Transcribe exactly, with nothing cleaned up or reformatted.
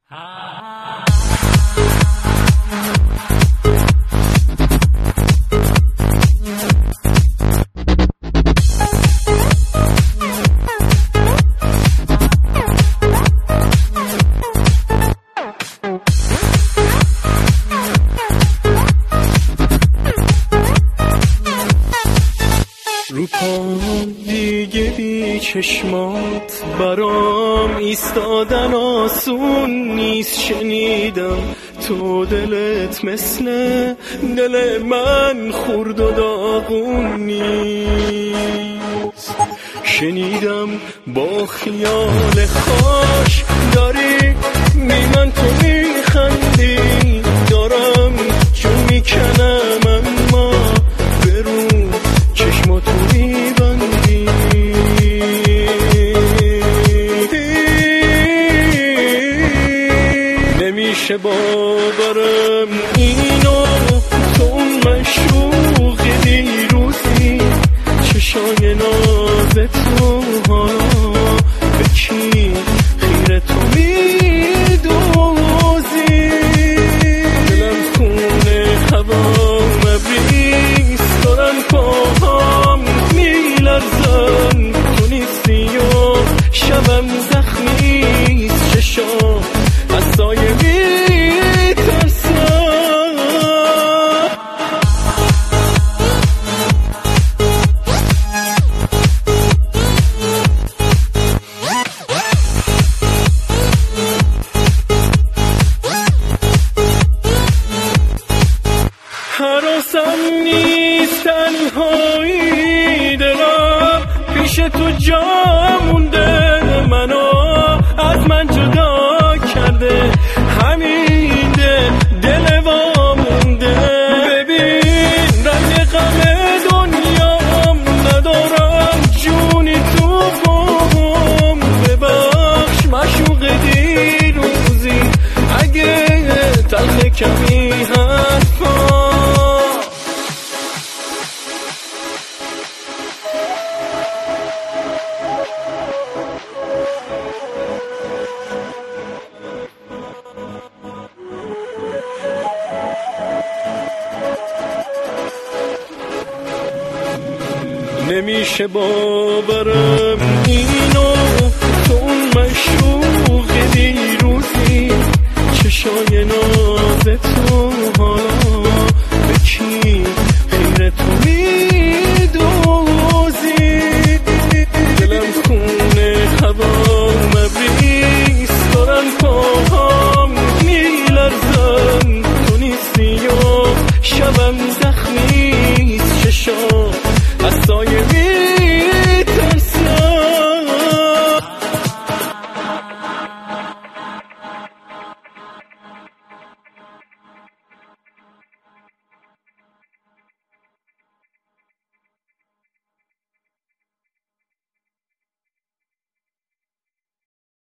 رو پام دیگه بی چشمات برام ایستادن آسون نیست. شنیدم تو دلت مثل دل من خورد و داغون نیست. شنیدم با خیال خوش داری می من تو میخندی، دارم جو میکنم اما برو چشم تو میبندی. نمیشه باورم اینو، تو اون مشوق دیروزی، چشای ناز تو حالا به کی خیره تو میدوزی. دلم خونه هوام مبریز، دارن پاهام میلرزن، تو نیستی و شبم زخمیست، چشام از سایه میترسن. حراسم نیست تنهایی، دلم پیش تو جا مونده، منو از من جدا کرده همین دل دل وامونده. ببین رنگ غم دنیام ندارم، جونی تو پام ببخش مشوق دیروزی، اگه تلخ کمی حرفا. نمیشه باورم اینو، تو اون مشوق دیروزی، چشای ناز